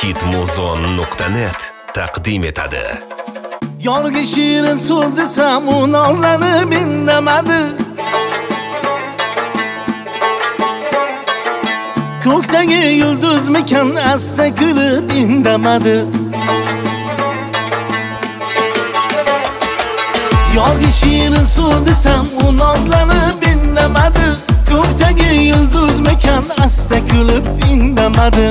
Hit-muzon.net taqdim etadi. Yorga shirin so'z desam u nozlanib indamadi. Ko'kdagi yulduzmikan asta kulib indamadi. Yorga shirin so'z desam u nozlanib indamadi. Ko'kdagi yulduzmikan asta kulib indamadi.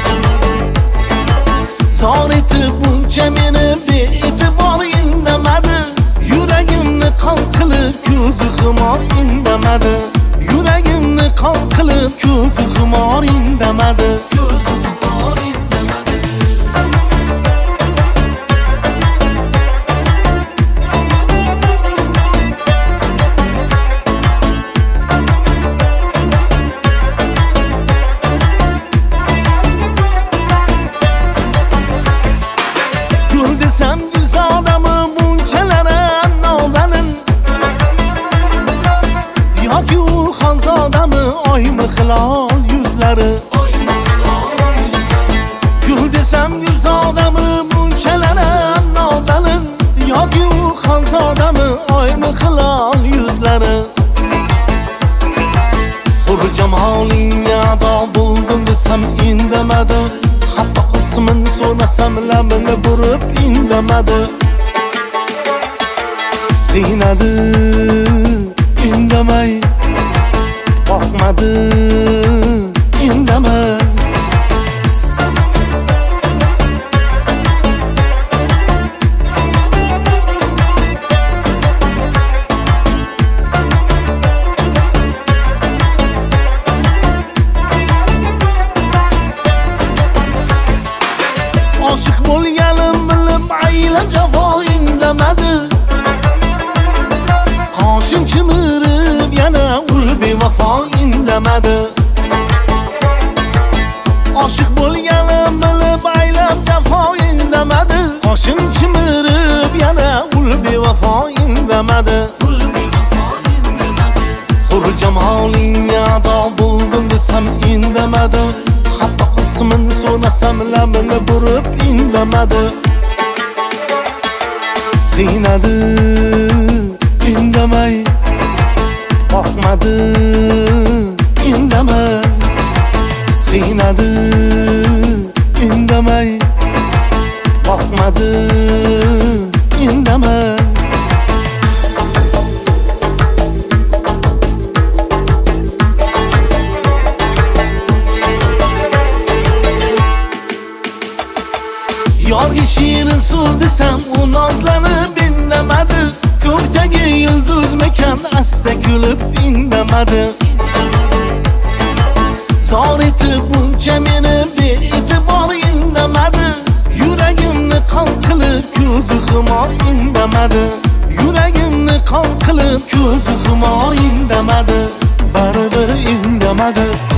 Zor etib buncha meni be'tibor indamadi. Yuragimni qon qilib ko'zi xumor indamadi. Yuragimni qon qilib ko'zi xumor indamadi. Desam güz odamı bunchalara nozanin, yoki u xonzodami oymi hilol yuzlari. Gul desam güz odamı bunchalara nozanin, yoki u xonzodami oymi hilol yuzlari. Hur jamolingga ado bo'ldim desam indamadi. Hatto ismini so'rasam labini burib indamadi. Qiynadi indamay, boqmadi indamay. Oshiq bo'lganim bilib ayla jafo indamadi. Qoshim chimirib yana ul bevafo indamadi. Oshiq bo'lganim bilib ayla jafo indamadi. Qoshim chimirib yana ul bevafo indamadi. Hur jamolingga ado bo'ldim desam indamadi. Hatto ismini so'rasam labini burib indamadi. Qiynadi indamay, boqmadi indamay. Qiynadi indamay, boqmadi indamay. Yorga shirin so'z desam u nozlanib indamadi. Ko'kdagi yulduzmikan asta kulib indamadi. Zor etib buncha meni be'tibor indamadi. Yuragimni qon qilib ko'zi xumor indamadi. Yuragimni qon qilib ko'zi xumor indamadi. Baribir indamadi.